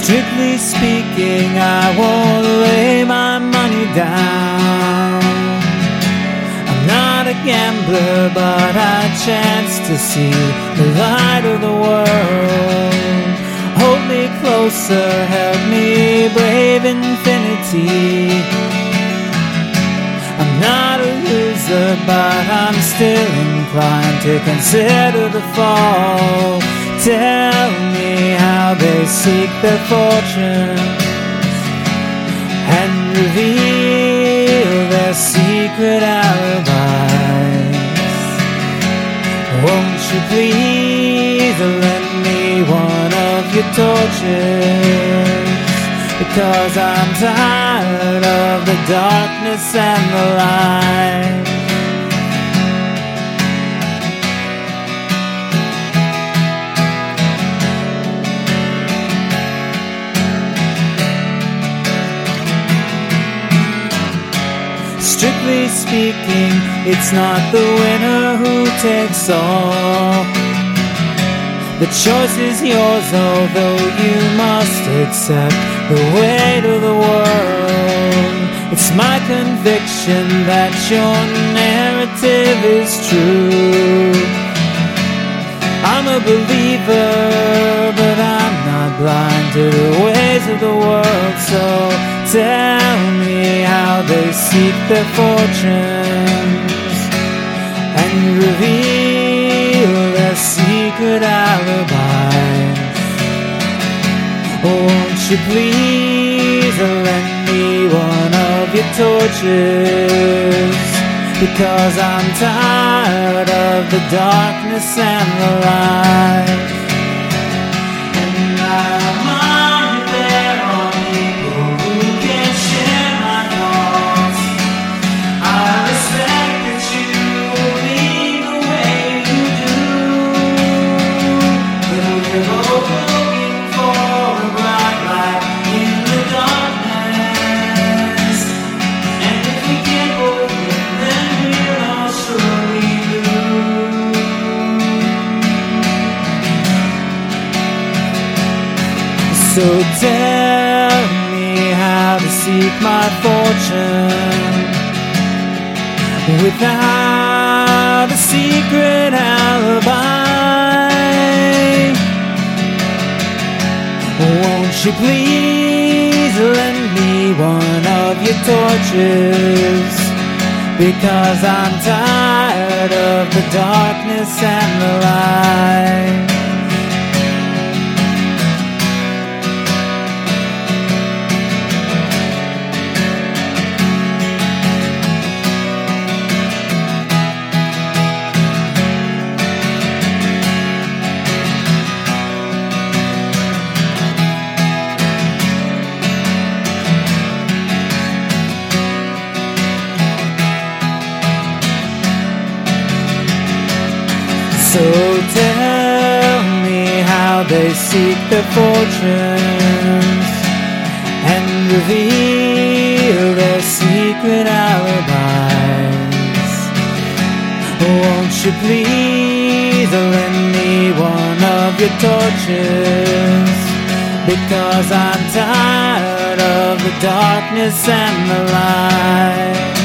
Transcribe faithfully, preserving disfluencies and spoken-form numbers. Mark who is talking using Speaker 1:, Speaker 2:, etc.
Speaker 1: Strictly speaking, I won't lay my money down. I'm not a gambler, but I chance to see the light of the world. Hold me closer, help me brave infinity. I'm not a loser, but I'm still inclined to consider the fall. Tell me how they seek their fortunes and reveal their secret alibis. Won't you please lend me one of your torches? Because I'm tired of the darkness and the light. Strictly speaking, it's not the winner who takes all. The choice is yours, although you must accept the weight of the world. It's my conviction that your narrative is true. I'm a believer, but I'm not blind to the ways of the world. So tell me how they seek their fortunes and reveal their secret alibis. Won't you please lend me one of your torches? Because I'm tired of the darkness and the light. And I'm on there are people who can share my thoughts. I respect that you lead the way you do. But we're both looking for a bright light in the darkness. And if we can't both win, then we'll all surely lose. So tell me how to seek my fortune without a secret alibi. Won't you please lend me one of your torches? Because I'm tired of the darkness and the light. So tell me how they seek their fortunes and reveal their secret alibis. Won't you please lend me one of your torches? Because I'm tired of the darkness and the light.